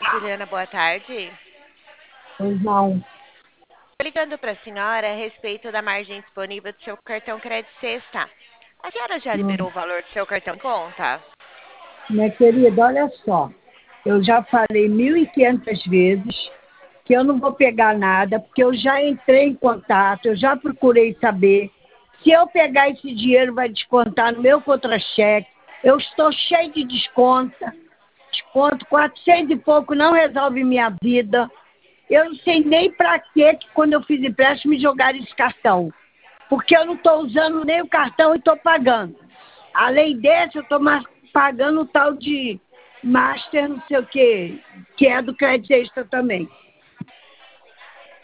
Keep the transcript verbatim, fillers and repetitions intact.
Juliana, boa tarde. Pois não. Tô ligando para a senhora a respeito da margem disponível do seu cartão Crédito Sexta. A senhora já liberou Hum. o valor do seu cartão em conta? Minha querida, olha só. Eu já falei mil e quinhentas vezes que eu não vou pegar nada, porque eu já entrei em contato, eu já procurei saber. Se eu pegar esse dinheiro, vai descontar no meu contra-cheque. Eu estou cheio de desconto. Desconto, quatrocentos e pouco não resolve minha vida. Eu não sei nem para que quando eu fiz empréstimo me jogaram esse cartão. Porque eu não estou usando nem o cartão e estou pagando. Além desse, eu estou pagando o tal de Master, não sei o quê, que é do Crédito Extra também.